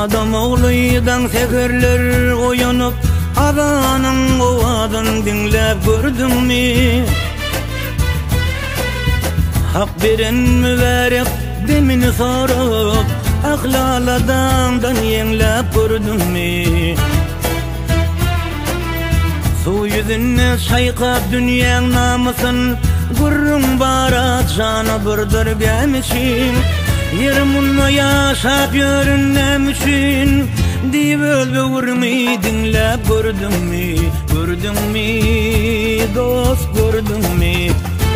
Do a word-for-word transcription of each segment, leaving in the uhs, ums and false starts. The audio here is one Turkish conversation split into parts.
Adam oğluydan tekerler oyanıp adanın ovadın dinlep gördün mü? Hak veren mübarek demini sorup ahlal adamdan yenlep gördün mü? Su yüzüne şaykap dünyanın namusın gurrun barat canı bırdır-gemişim. Yerimunu yaşap yörünnem üçün deyip ölbe vurmi dinlep gördün mü? Gördün mü dost, gördün mü?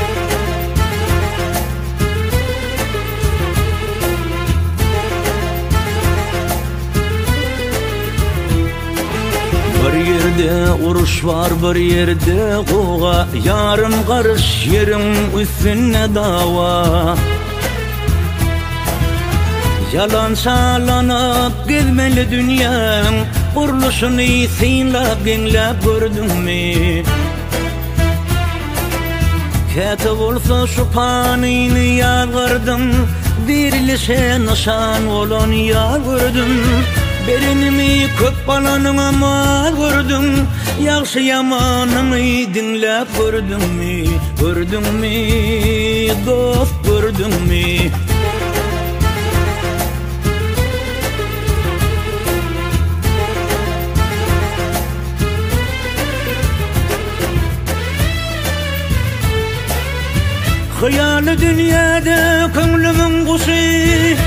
Bir yerde uruş var, bir yerde koğa, yarım karış yerin üstüne dava. Yalan çalanıp gezmeli dünyam, kuruluşunu sinlap genlep gördün mü? Ketip olsa şu panini yağırdım, dirilişe nişan olan yağ gördüm. Berinimi köp balanın ama gördüm, yaxşı yamanını dinlep gördün mü? Gördün mü dost, gördün mü? Hayali dünyada köngülümün kuşu,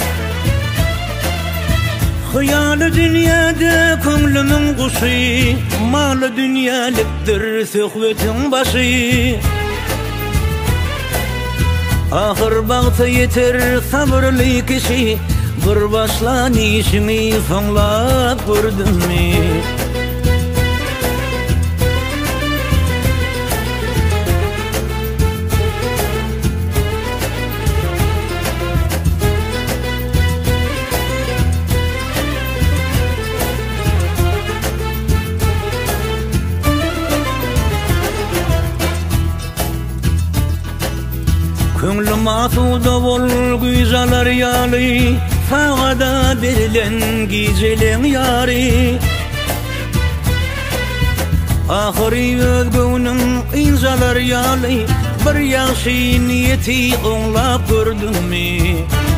hayali dünyada köngülümün kuşu, malı dünyalıktır söhbetin başı. Ahır bağıta yeter sabırlı kişi, bir başlan işini sonlap gördün mü? Köngülüm asuda bol güzeler yali, sağada berilen gecelen yari. Ahiri özgünün inzalar yali, bir yaxşı niyeti onlap gördün mü?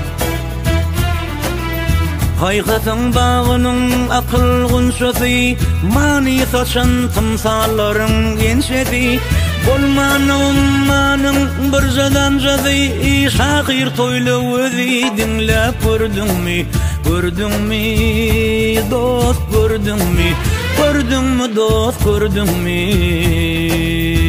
Haykatın bağının akıl günşesi, mani saçan tımsalların gençedi. Bolmanın manın bir zadan cadı, şakir toylu özü dinlep gördün mü? Gördün mü dost, gördün mü? Gördün mü dost, gördün mü?